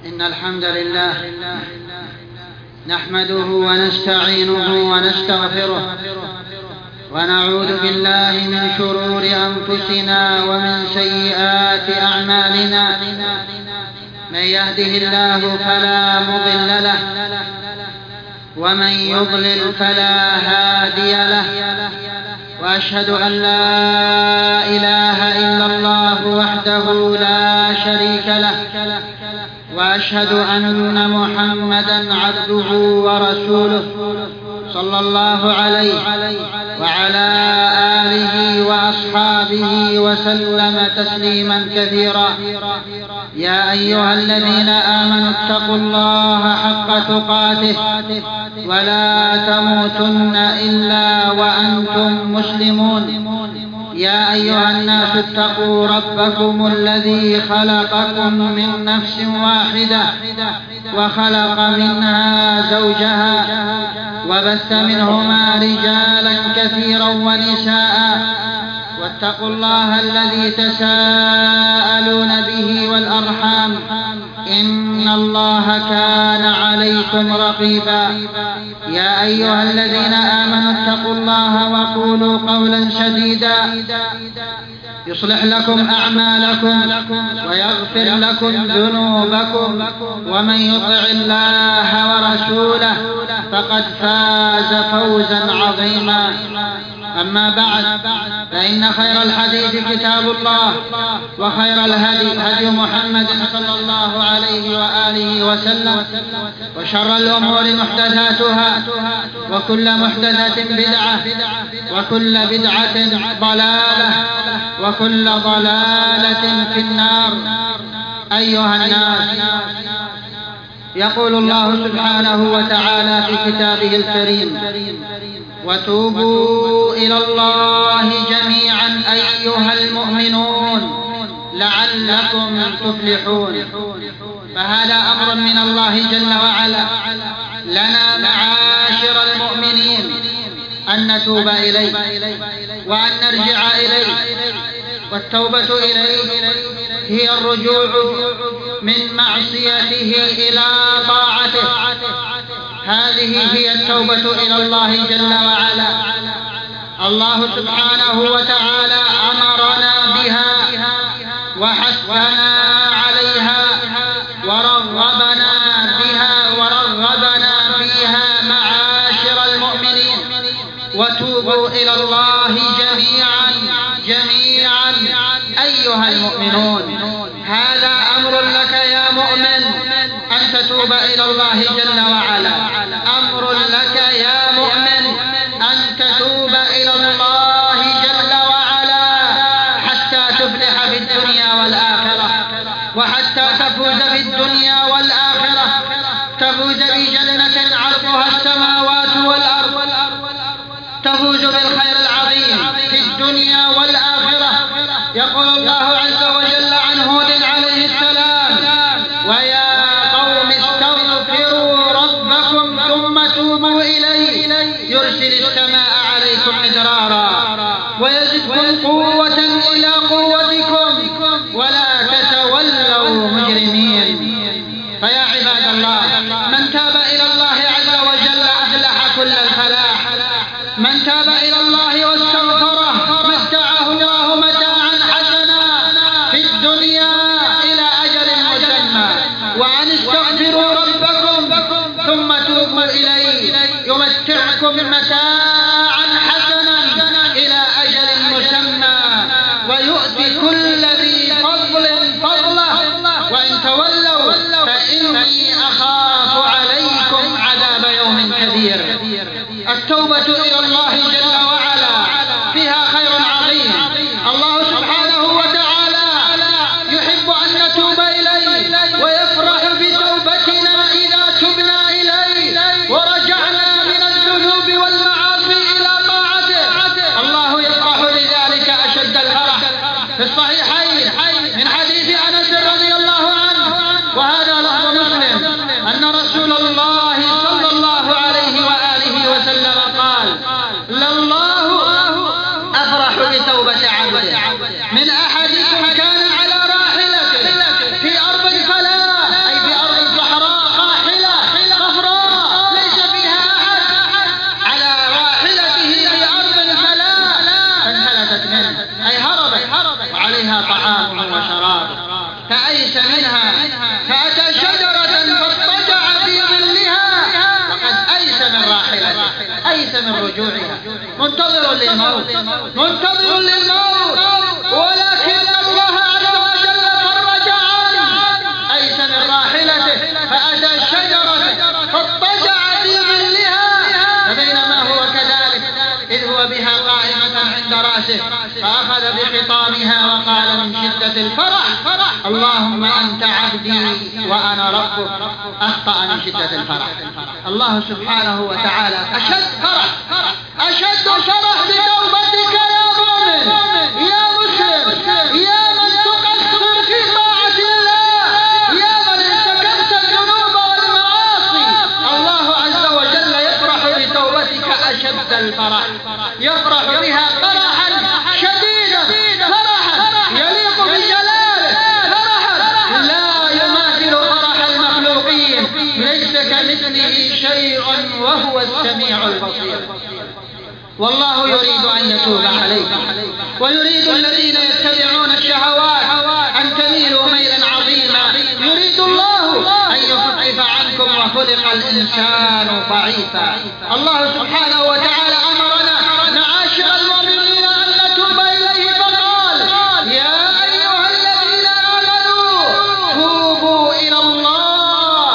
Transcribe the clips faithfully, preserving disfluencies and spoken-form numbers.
إن الحمد لله نحمده ونستعينه ونستغفره ونعوذ بالله من شرور أنفسنا ومن سيئات أعمالنا. من يهده الله فلا مضل له ومن يضلل فلا هادي له، وأشهد أن لا إله إلا الله وحده لا شريك له، وأشهد أن محمدًا عبده ورسوله صلى الله عليه وعلى آله وأصحابه وسلم تسليمًا كثيرا. يا أيها الذين آمنوا اتقوا الله حق تقاته ولا تموتن إلا وأنتم مسلمون. يا أيها الناس اتقوا ربكم الذي خلقكم من نفس واحدة وخلق منها زوجها وبث منهما رجالا كثيرا ونساء، واتقوا الله الذي تساءلون به والأرحام إن الله كان عليكم رقيبا. يا أيها الذين آمنوا اتقوا الله وقولوا قولا سديدا يصلح لكم أعمالكم ويغفر لكم ذنوبكم، ومن يطع الله ورسوله فقد فاز فوزا عظيما. أما بعد، فإن خير الحديث كتاب الله، وخير الهدي هدي محمد صلى الله عليه وآله وسلم، وشر الأمور محدثاتها، وكل محدثة بدعة، وكل بدعة ضلالة، وكل ضلالة في النار. أيها الناس، يقول الله سبحانه وتعالى في كتابه الكريم: وتوبوا إلى الله جميعا أيها المؤمنون لعلكم تفلحون. فهذا أمر من الله جل وعلا لنا معاشر المؤمنين أن نتوب إليه وأن نرجع إليه. والتوبة إليه هي الرجوع من معصيته إلى طاعته. هذه هي التوبة إلى الله جل وعلا. الله سبحانه وتعالى أمرنا بها وحثنا عليها ورغبنا بها ورغبنا فيها معاشر المؤمنين: وتوبوا إلى الله جميعا جميعا أيها المؤمنون. هذا أمر لك يا مؤمن أن تتوب إلى الله جل وعلا. أمر لك يا مؤمن أن تتوب إلى الله جل وعلا حتى تفلح في الدنيا والآخرة، وحتى تفوز في الدنيا والآخرة، تفوز بجنة عرضها السماوات والأرض، تفوز بالخير العظيم في الدنيا والآخرة. يقول الله عز وجل عن هود عليه السلام: ويا قوم استغفروا ربكم ثم توبوا إليه يرسل السماء عليكم مدرارا ويزدكم قوة إلى قوتكم ولا تتولوا مجرمين. فيا عباد الله، من تاب إلى الله عز وجل أفلح كل الفلاح. من تاب إلى الله واستغفره متعه الله متاعا حسنا في الدنيا إلى أجل مسمى. وأن استغفروا ربكم ثم توبوا إليه يمتعكم متاعا حسنا إلى أجل مسمى ويؤتي كل ذي فضل فضله، وإن تولوا فإني أخاف عليكم عذاب يوم كبير. التوبة إلى الله جل وعلا فيها خير عظيم. الله سبحانه وتعالى يحب أن نتوب إليه ويفرح بتوبتنا إذا تبنا إليه ورجعنا من الذنوب والمعاصي منها فأتى شجرة فاضطجع في ظلها فقد أيس من راحلته، أيس من رجوعها، منتظر للموت، منتظر للموت، ولكن الله عز وجل فرج عنه، أيس من راحلته فأتى شجرة فاضطجع في ظلها، فبينما هو كذلك إذ هو بها قائمة عند رأسه فأخذ بخطامها وقال من شدة الفرح: اللهم أنت عبدي وأنا ربك. أخطأ من شدة الفرح. الله سبحانه وتعالى أشد فرح، أشد فرح بتوبتك يا مؤمن، يا مسلم، يا من تقصر في طاعة الله، يا من ارتكبت الذنوب والمعاصي. الله عز وجل يفرح بتوبتك أشد الفرح، يفرح بها فرحا شديدا، فرحا يليق بجلاله، فرحا لا يماثل فرح المخلوقين، ليس كمثله شيء وهو السميع البصير. والله يريد أن يتوب عليكم، ويريد الذين يتبعون الشهوات أن تميلوا ميلا عظيما، يريد الله أن يخفف عنكم وخلق الإنسان ضعيفا. الله سبحانه وتعالى أمرنا معاشر المؤمنين أن نتوب إليه فقال: يا أيها الذين آمنوا توبوا إلى الله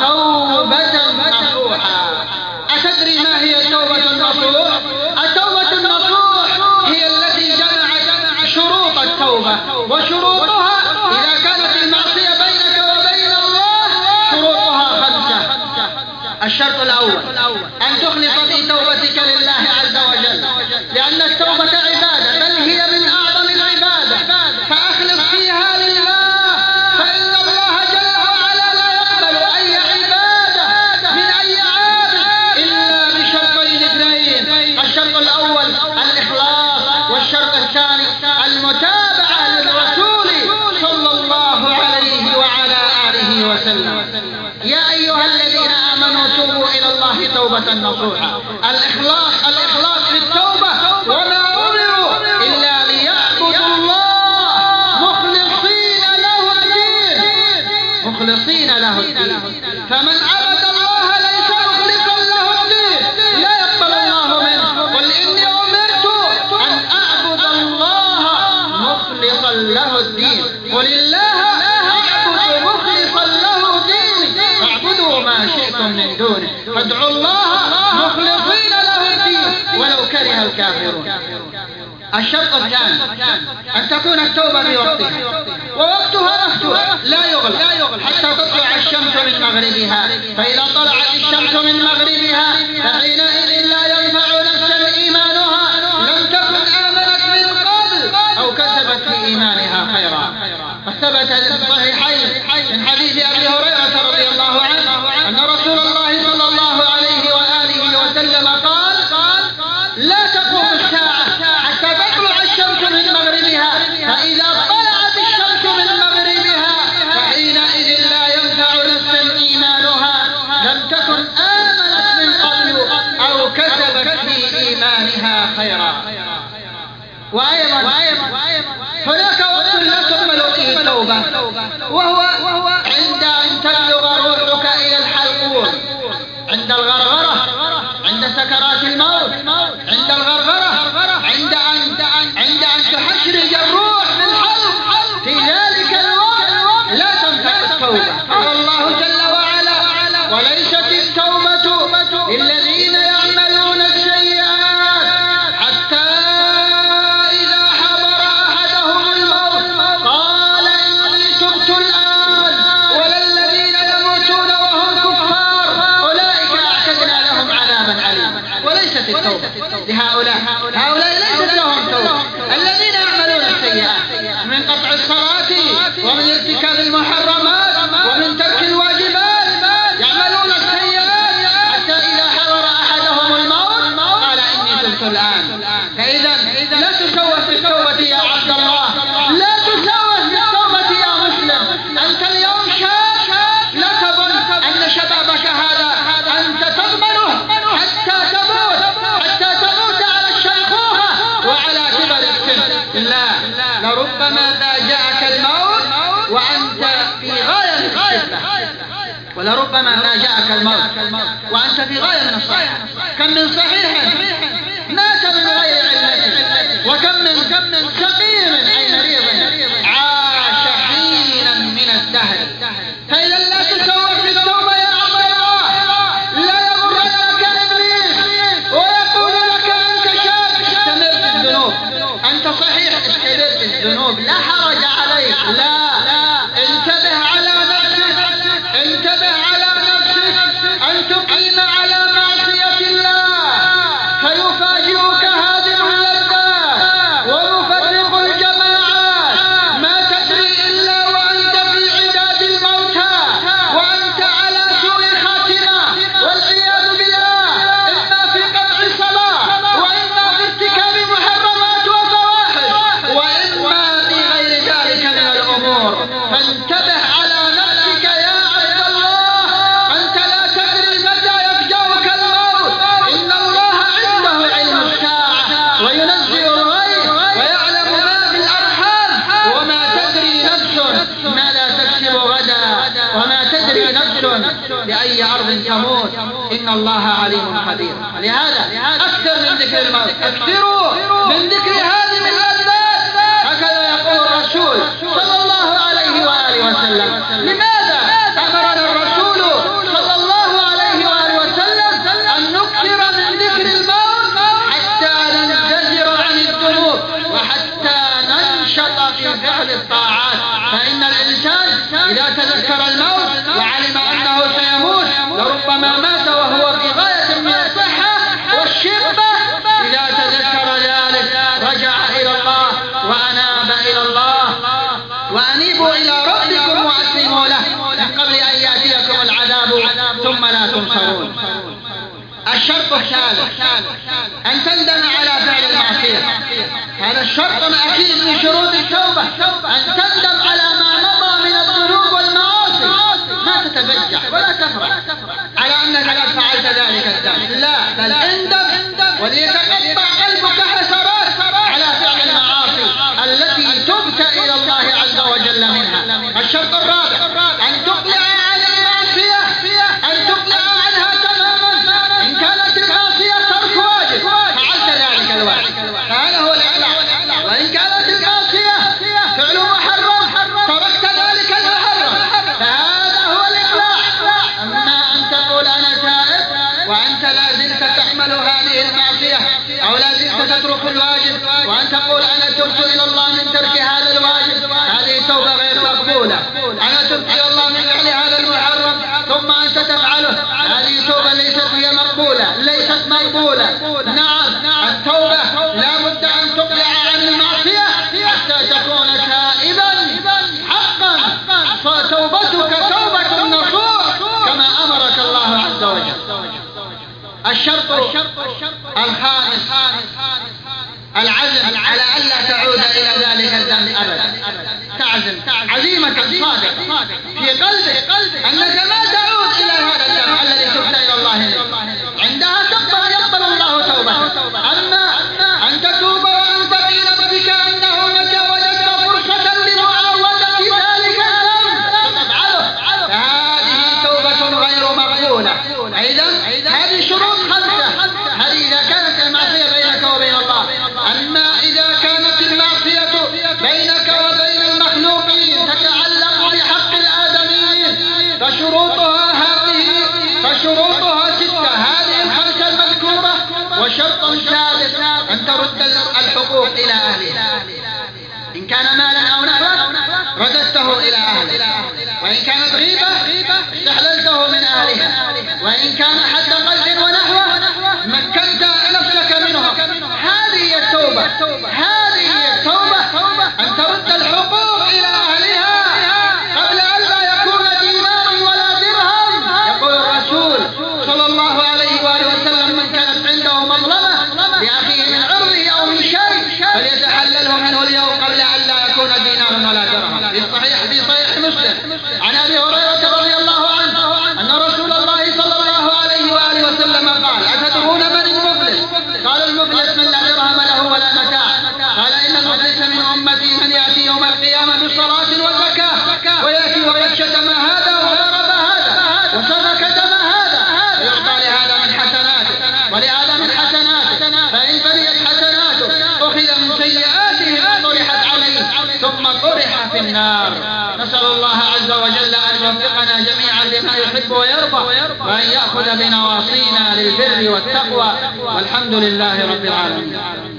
توبة نصوحا. أتدري ما هي التوبة النصوح؟ التوبة النصوح هي التي جمعت شروط التوبة، وشروطها إذا كانت المعصية بينك وبين الله شروطها خمسة. الشرط الأول أن تخلص في توبتك لله عز وجل، لأن التوبة عبادة، بل هي من أعظم العبادة، فأخلص فيها لله، فإن الله جل وعلا لا يقبل أي عبادة من أي عابد إلا بشرطين اثنين. الشرط الأول الإخلاص، والشرط الثاني المتابعة للرسول صلى الله عليه وعلى آله وسلم. يا أيها الذين آمنوا توبوا إلى الله توبة نصوحا. الإخلاص، الإخلاص في التوبة، وما أمروا إلا ليعبدوا الله مخلصين له الدين، مخلصين له الدين. فمن عبد الله ليس مخلصا له الدين لا يقبل الله منه. قل إني أمرت أن أعبد الله مخلصا له الدين، قل الله أعبد مخلصا له ديني، فاعبدوا ما شئتم من دونه، فادعوا الله مخلصين له الدين ولو كره الكافرون. الشرط الثاني أن تكون التوبة في وقتها، ووقتها مفتوح لا يغلق حتى تطلع الشمس من مغربها، فإذا طلعت الشمس من مغربها فحينئذ لا ينفع نفسا إيمانها لم تكن آمنت من قبل أو كسبت في إيمانها خيرا. وثبت في الصحيحين من حديث أبي هريرة رضي الله عنه أن رسول الله صلى الله عليه وآله وسلم قال: لا تقوم الساعة حتى تطلع الشمس من مغربها، فإذا طلعت الشمس من مغربها فحينئذ لا ينفع نفسا إيمانها ولربما فاجأك الموت وأنت في غاية من الصحة. كم من صحيح مات من غير علته، وكم من سقيم أي مريض عاش حينا من الدهر. فإذا لا تسوق في التوبة يا عبد الله، لا يغرنك إبليس ويقول لك أنت شاب استمر في الذنوب، أنت صحيح استمر في الذنوب لا حرج عليك، لا، انتبه على نفسك، انتبه على نفسك أن تقيم على معصية الله فيفاجئك هادم اللذات ويفرق الجماعات. ما تدري إلا وأنت في عداد الموتى وأنت على سوء خاتمة والعياذ بالله، إما في قطع الصلاة وإما في ارتكاب محرمات وفواحش وإما في غير ذلك من الأمور. فانتبه على نفسك يا عبد الله، أنت لا تدري متى يفجأك الموت. إن الله عنده علم الساعة وينزل الغيث ويعلم ما في الأرحام، وما تدري نفس ماذا تكسب غدا، وما تدري نفس بأي أرض تموت. إن الله عليم خبير. لهذا أكثر من ذكر الموت، أكثروا من ذكر هذه اللذات. هكذا يقول الرسول صلى الله عليه وآله وسلم. لماذا أمرنا الرسول صلى الله عليه وآله وسلم أن نكثر من ذكر الموت حتى ننزجر عن الذنوب وحتى ننشط في فعل الطاعات؟ فإن الإنسان إذا تذكر الموت وعلم أنه سيموت لربما مات وهو في غاية من الصحة والشبة. إذا تذكر ذلك رجع إلى الله وأناب إلى الله. وأنيبوا إلى ربكم وأسلموا له من قبل أن يأتيكم العذاب ثم لا تنصرون. الشرط الثالث أن تندم على فعل المعصية. هذا الشرط أكيد من شروط التوبة، أن تندم على ما مضى من الذنوب والمعاصي، ما تتبجح ولا تفرح على أنك قد فعلت ذلك الذنب، لا، بل اندم وليتقطع قلبك حسرات على فعل المعاصي التي تبت إلى الله عز وجل منها. الشرط الرابع أن تقلع عن المعصية، أن تقلع عنها تماما. إن كانت المعصية ترك واجب فعلت ذلك الواجب، هذا هو الإقلاع. وإن كانت المعصية فعل محرم تركت ذلك المحرم، فهذا هو الإقلاع. أما أن تقول أنا تائب وأنت لا زلت تحمل هذه المعصية أو لا زلت تترك الواجب، وأن تقول أنا تبت إلى الله من ترك هذا الواجب، هذه توبة غير مقبولة. أنا تبت إلى الله من فعل هذا المحرم ثم أنت تفعله، هذه توبة ليست هي مقبولة، ليست مقبولة. نعم، التوبة لا بد أن تقلع عن المعصية حتى تكون تائبا حقا، فتوبتك توبة نصوح كما أمرك الله عز وجل. الشرط الخامس العزم على ألا تعود إلى ذلك الذنب أبدا. تعزم عزيمة صادقة في قلبك أنك ما تعود إلى هذا الذنب الذي تبت إلى الله منه. عندها تقبل يقبل الله توبتك. أما أن تتوب وأنت في نفسك أنه متى وجدت فرصة لمعاودة ذلك الذنب فتفعله، فهذه توبة غير مقبولة. إذن هذه شروط خمسة، هذه إذا كانت المعصية بينك وبين الله. أما إذا كانت المعصية بينك وبين المخلوقين تتعلق بحق الآدميين فشروطها هذه فشروطها ستة، هذه الخمسة المذكورة. وشرط سادس أن ترد الحقوق إلى أهلها. إن كان مالا أو نحوه رددته إلى أهله، وإن كانت غيبة استحللته من أهلها، وإن كان حد قلب ونحوه مكنت نفسك منه. هذه هي التوبة، هذه هي التوبة، أن ترد الحقوق إلى أهلها قبل أن لا يكون دينار ولا درهم. يقول الرسول صلى الله عليه وآله وسلم من كانت عنده مظلمة لأخيه من عرضه أو من شيء فليتحلله منه اليوم قبل أن لا يكون دينار ولا درهم. في صحيح في صحيح مسلم عن أبي هريرة رضي الله عنه أن رسول الله صلى الله عليه وآله مما يحب ويرضى، وأن يأخذ بنواصينا للبر والتقوى، والحمد لله رب العالمين.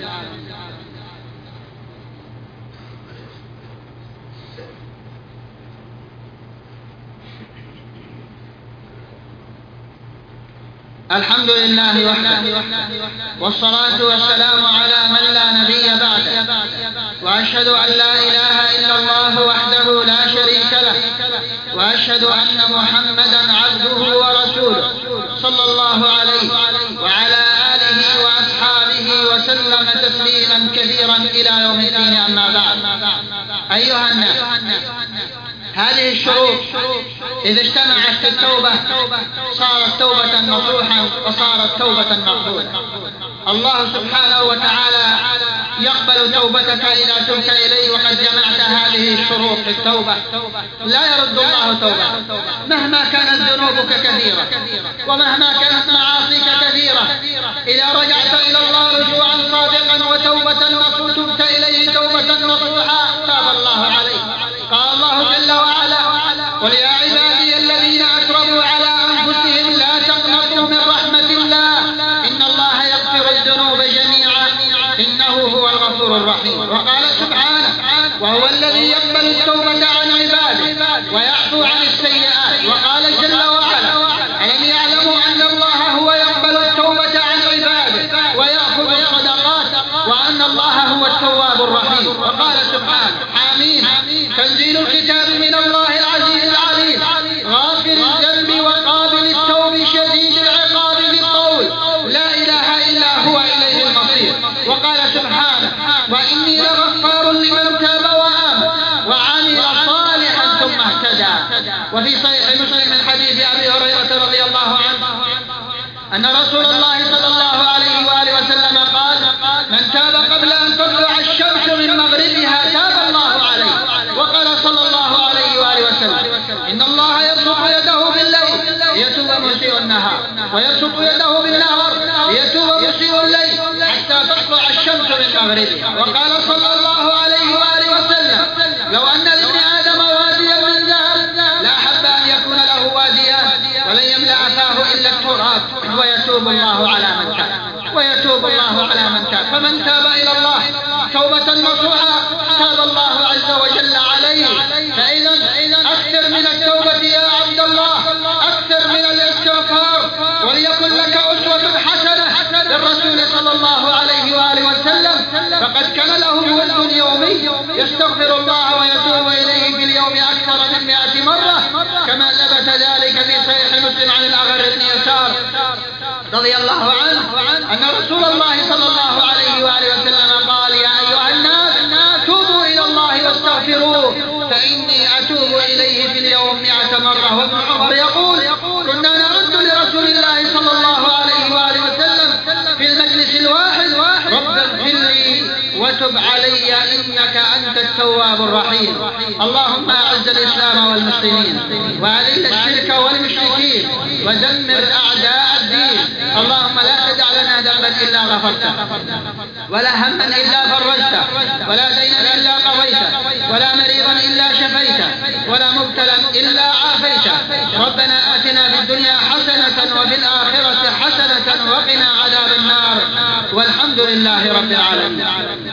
الحمد لله وحده، والصلاة والسلام على من لا نبي بعده، وأشهد أن لا إله إلا الله وحده لا شريك له، وأشهد أن محمدا عبده ورسوله صلى الله عليه وعلى آله وأصحابه وسلم تسليما كثيرا إلى يوم الدين. أما بعد، أيها الناس، هذه الشروط إذا اجتمعت في التوبة صارت توبة نصوحا وصارت توبة مقبولة. الله سبحانه وتعالى يقبل توبتك إذا تبت إليه وقد جمعت هذه الشروط في التوبة. لا يرد الله توبة مهما كانت ذنوبك كثيرة ومهما كانت معاصيك كثيرة. إذا رجعت إلى الله رجوعا صادقا وتوبة نصوحا تبت إليه توبة نصوحا تاب الله عليك. قال الله جل وعلا: قل يا عبادي الذين أسرفوا على أنفسهم لا تقنطوا من رحمة الله إن الله يغفر الذنوب جميعا إنه هو الغفور الرحيم. وقال سبحانه: وهو الذي يقبل التوبة عن عباده ويعفو عن السيئات. وقال جل وعلا: ألم يعلموا أن الله هو يقبل التوبة عن عباده ويأخذ الصدقات وأن الله هو التواب الرحيم. وقال سبحانه: حميم تنزيل الكتاب من الله العزيز العليم غافر الذنب وقابل التوب شديد العقاب بالقول لا إله إلا هو إليه المصير. وقال سبحانه: وإني لغفار لمن تاب وآمن وعمل صالحا ثم اهتدى. وفي صحيح مسلم من حديث أبي هريرة رضي الله عنه أن رسول الله صلى الله عليه وآله وسلم قال: من تاب قبل أن تطلع الشمس من مغربها تاب الله عليه. وقال صلى الله عليه وآله وسلم: إن الله يبسط يده بالليل ليتوب مسيء النهار ويبسط يده بالنهار ليتوب مسيء الليل حتى تطلع الشمس من مغربها. وقال صلى الله عليه وآله وسلم: لو أن لابن آدم واديا من ذهب لأحب أن يكون له واديان ولن يملأ فاه إلا التراب ويتوب الله على من تاب ويتوب الله على من تاب. فمن تاب إلى الله توبة نصوحا تاب الله عز وجل عليه. فإذا أكثر من التوبة يا عبد الله، أكثر من الاستغفار، وليكن لك أسوة حسنة للرسول صلى الله عليه وآله وسلم، فقد كان له ورد يومي يستغفر الله ويتوب إليه في اليوم أكثر من مئة مرة، كما ثبت ذلك في صحيح مسلم عن الأغر بن يسار رضي الله عنه أن رسول الله صلى الله عليه وآله وسلم قال: يا أيها الناس توبوا إلى الله واستغفروه فإني أتوب إليه في اليوم مئة مرة. وابن عمر يقول: كنا نرد لرسول الله صلى الله عليه وآله وسلم في المجلس الواحد: رب اغفر لي وتب علي إنك أنت التواب الرحيم. اللهم أعز الإسلام والمسلمين وأذل الشرك والمشركين ودمر أعداء الدين. اللهم لا تدع لنا ذنبا إلا غفرته ولا هما إلا فرجته ولا دينا إلا قضيته ولا مريضا إلا شفيته ولا مبتلا إلا عافيته. ربنا آتنا في الدنيا